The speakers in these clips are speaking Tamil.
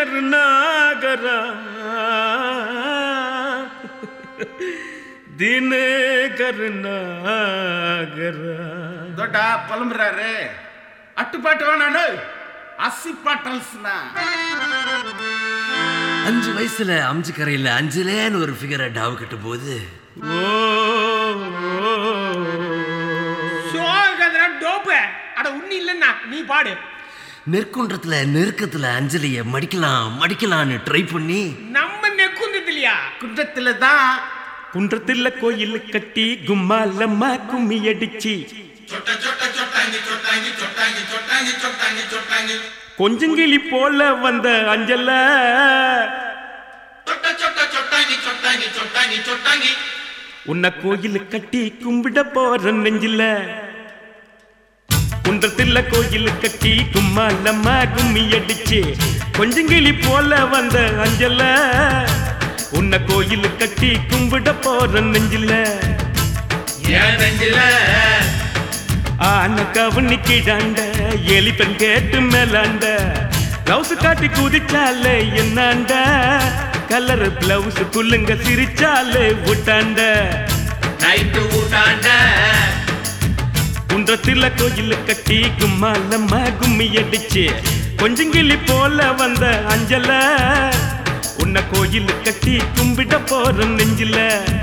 கருணாகரா தினே கருணாகரா தோட்டா புலம்புறாரு. அட்டுப்பாட்டு வேணாடு, அசிப்பாட்டல்ஸ்னா 5 வயசுல அம்ஜி கரையில அஞ்சுலேன்னு ஒரு ஃபிகரை டாவு கட்டும் போது டோப்பு அட உண்ணி இல்லைன்னா நீ பாடு. நெற்குன்றத்துல நெருக்கத்துல அஞ்சலிய மடிக்கலான்னு ட்ரை பண்ணி நம்ம நெக்குந்ததுலையா குன்றத்துல தான் குன்றத்துல கோயில் கட்டி கும்மாலம்மா கும்மி அடிச்சு கொஞ்சங்கிளி போல வந்த அஞ்சல உன்னை கோயில் கட்டி கும்பிட போற நெஞ்சில. குன்றத்துல கோயில் கட்டி கும்மாலம்மா கும்மி அடிச்சு கொஞ்சங்கிளி போல வந்த அஞ்சல உன்னை கோயில் கட்டி கும்பிட போற நெஞ்சில. ஆன கவனி கிடாண்ட எலிப்பன் கேட்டு மேலாண்ட பிளவுஸ் காட்டி குதிச்சாலே என்னாண்ட கலர் பிளவுஸ் குள்ளுங்க சிரிச்சாலே விட்டாண்ட குன்றத்துல கோயில் கட்டி கும்மாலம்மா கும்மி அடிச்சு கொஞ்சங்கிளி போல வந்த அஞ்சல உன்னை கோயில் கட்டி கும்பிட போற நெஞ்சில.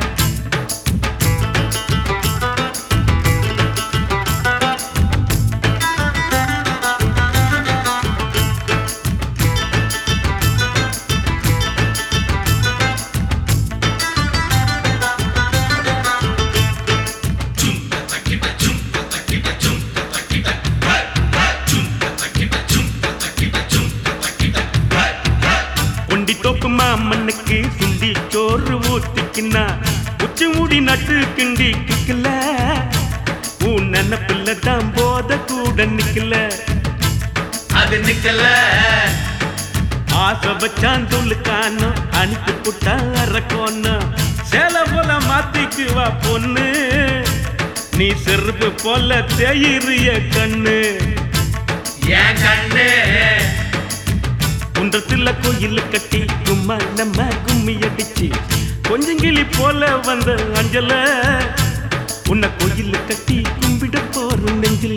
மண்ணுக்கு சுண்டி சோறு ஊத்திக்கினா உச்சி மூடி நட்டு கிண்டி கிக்கல உன் நினப்பில்ல தான் போத கூட நிக்கல அது நிக்கல. ஆசை வச்சான் துளுக்கானோ அனுப்பி புட்டா அரக்கோன்னு சேல போல மாத்திக்குவா பொண்ணு நீ செருப்பு போல தேயிறிய கண்ணு ஏன் கண்ணு. குன்றத்துல கோயில் கட்டி கும்மாலம்மா கும்மி அடிச்சு கொஞ்சங்கிளி போல வந்த அஞ்சல உன்னை கோயில் கட்டி கும்பிட போற நெஞ்சில.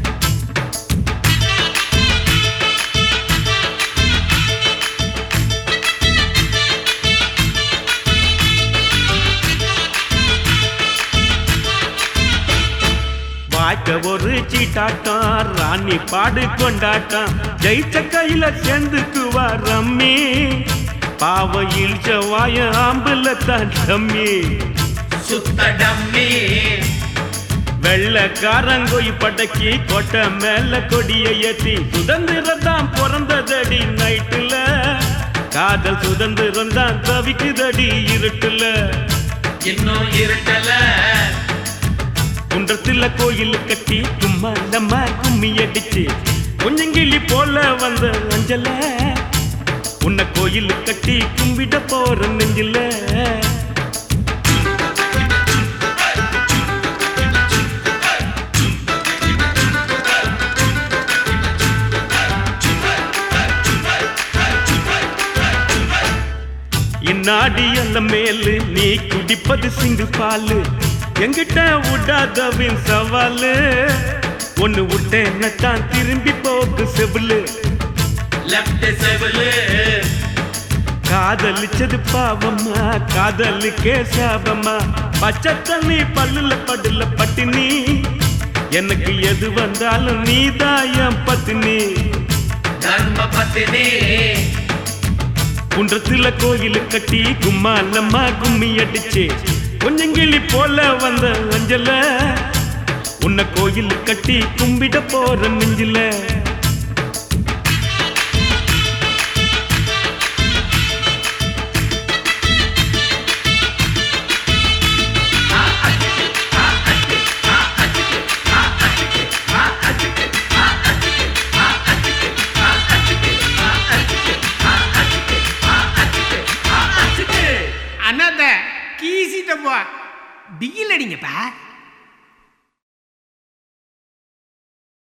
வாய்க்க ஒரு சீட்டாட்டம் ராணி பாடு கொண்டாட்டம் ஜெயிச்ச கையில சேர்ந்துக்குவா ரம்மி பாவ இழிச்ச வாய ஆம்புல தான் டம்மி சுத்த டம்மி. வெள்ளக்காரங்கோய் படக்கி கொட்டை மேல கொடிய ஏத்தி சுதந்திரம் தான் பிறந்ததடி நைட்டுல காதல் சுதந்திரம் தான் தவிக்குதடி இருட்டுல இன்னும் இருட்டல. குன்றத்துல கோயில் கட்டி கும்மாலம்மா கும்மி அடிச்சு கொஞ்சங்கிளி போல வந்த அஞ்சல உன்னை கோயில் கட்டி கும்பிட போற நெஞ்சில. இந்நாடி அந்த மேலு நீ குடிப்பது சிங்கிள் பாலு எங்கிட்ட விடாதவின் சவாலு ஒன்னு விட்டேன்னு தான் திரும்பி போக்கு செவிலு லெஃப்ட் செவிலு. காதலிச்சது பாவம்மா காதலுக்கே சாபம்மா பச்சை தண்ணி பல்லுல படுல பட்டினி எனக்கு எது வந்தாலும் நீதான் என் பத்தினி தர்ம பத்தினி. குன்றத்துல கோயில் கட்டி கும்மாலம்மா கும்மி அடிச்சு கொஞ்சங்கிளி போல வந்த அஞ்சல உன்னை கோயில் கட்டி கும்பிட போற நெஞ்சில.